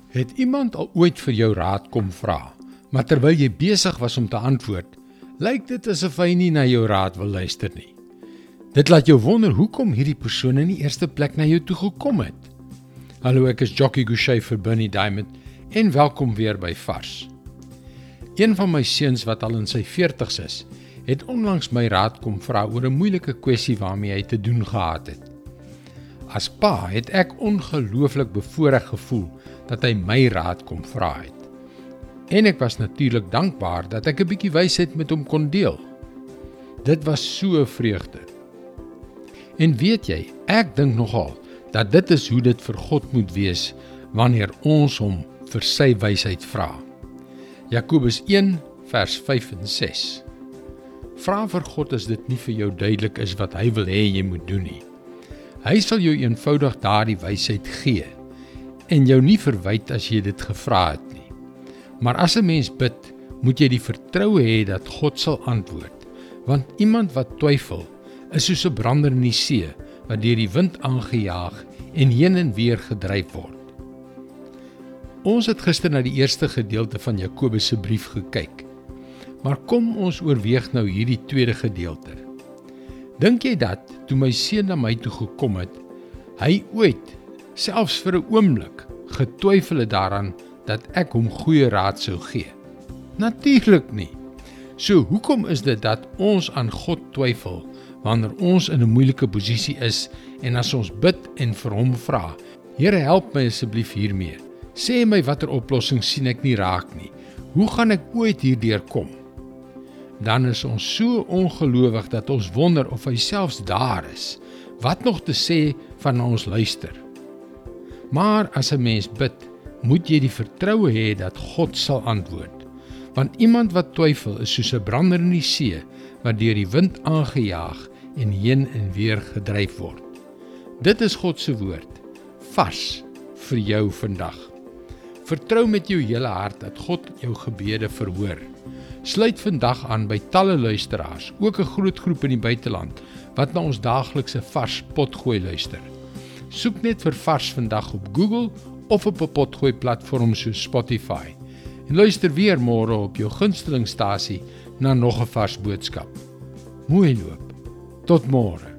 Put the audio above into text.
Het iemand al ooit vir jou raad kom vra, maar terwyl jy besig was om te antwoord, lyk dit asof hy nie na jou raad wil luister nie. Dit laat jou wonder hoekom hierdie persoon in die eerste plek na jou toe gekom het. Hallo, ek is Jockey Gouchee vir Bernie Diamond en welkom weer by Vars. Een van my seuns wat al in sy 40's is, het onlangs my raad kom vra oor 'n moeilike kwessie waarmee hy te doen gehad het. As pa het ek ongelooflik bevoorreg gevoel dat hy my raad kom vra het. En ek was natuurlik dankbaar dat ek 'n bietjie wysheid met hom kon deel. Dit was so 'n vreugde. En weet jy, ek dink nogal dat dit is hoe dit vir God moet wees wanneer ons hom vir sy wysheid vra. Jakobus 1 vers 5 en 6. Vra vir God as dit nie vir jou duidelik is wat hy wil hê jy moet doen nie. Hy sal jou eenvoudig daardie wysheid gee en jou nie verwyd as jy dit gevra het nie. Maar as 'n mens bid, moet jy die vertroue hê dat God sal antwoord, want iemand wat twyfel is soos 'n brander in die see wat deur die wind aangejaag en heen en weer gedryf word. Ons het gister na die eerste gedeelte van Jakobus se brief gekyk, maar kom ons oorweeg nou hierdie tweede gedeelte. Dink jy dat, toe my seun na my toe gekom het, hy ooit, selfs vir 'n oomblik, getwyfel het daaraan dat ek hom goeie raad sou gee? Natuurlik nie. So hoekom is dit dat ons aan God twyfel, wanneer ons in 'n moeilike posisie is, en as ons bid en vir hom vra, Here help my asseblief hiermee, sê my watter oplossing sien ek nie raak nie, hoe gaan ek ooit hierdeur kom? Dan is ons so ongelowig dat ons wonder of hy selfs daar is, wat nog te sê van ons luister. Maar as 'n mens bid, moet jy die vertroue hê dat God sal antwoord, want iemand wat twyfel is soos 'n brander in die see, wat deur die wind aangejaag en heen en weer gedryf word. Dit is God se woord, vars vir jou vandag. Vertrou met jou hele hart dat God jou gebede verhoor. Sluit vandag aan by talle luisteraars, ook 'n groot groep in die buiteland, wat na ons daaglikse Vars Potgooi luister. Soek net vir Vars vandag op Google of op 'n potgooi platform soos Spotify. En luister weer môre op jou gunstelingstasie na nog 'n vars boodskap. Mooi loop. Tot môre.